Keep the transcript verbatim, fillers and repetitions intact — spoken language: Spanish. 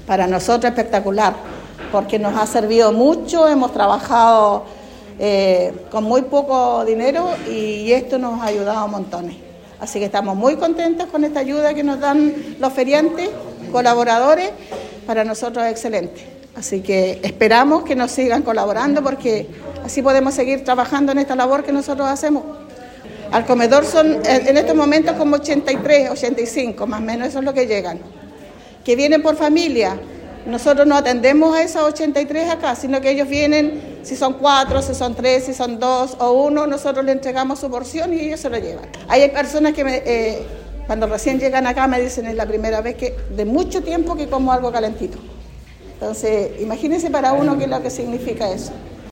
Para nosotros espectacular, porque nos ha servido mucho, hemos trabajado eh, con muy poco dinero y esto nos ha ayudado montones. Así que estamos muy contentos con esta ayuda que nos dan los feriantes, colaboradores, para nosotros es excelente. Así que esperamos que nos sigan colaborando porque así podemos seguir trabajando en esta labor que nosotros hacemos. Al comedor son en estos momentos como ochenta y tres, ochenta y cinco, más o menos, eso es lo que llegan. Que vienen por familia. Nosotros no atendemos a esos ochenta y tres acá, sino que ellos vienen, si son cuatro, si son tres, si son dos o uno, nosotros le entregamos su porción y ellos se lo llevan. Hay personas que me, eh, cuando recién llegan acá me dicen, es la primera vez que de mucho tiempo que como algo calentito. Entonces, imagínense para uno qué es lo que significa eso.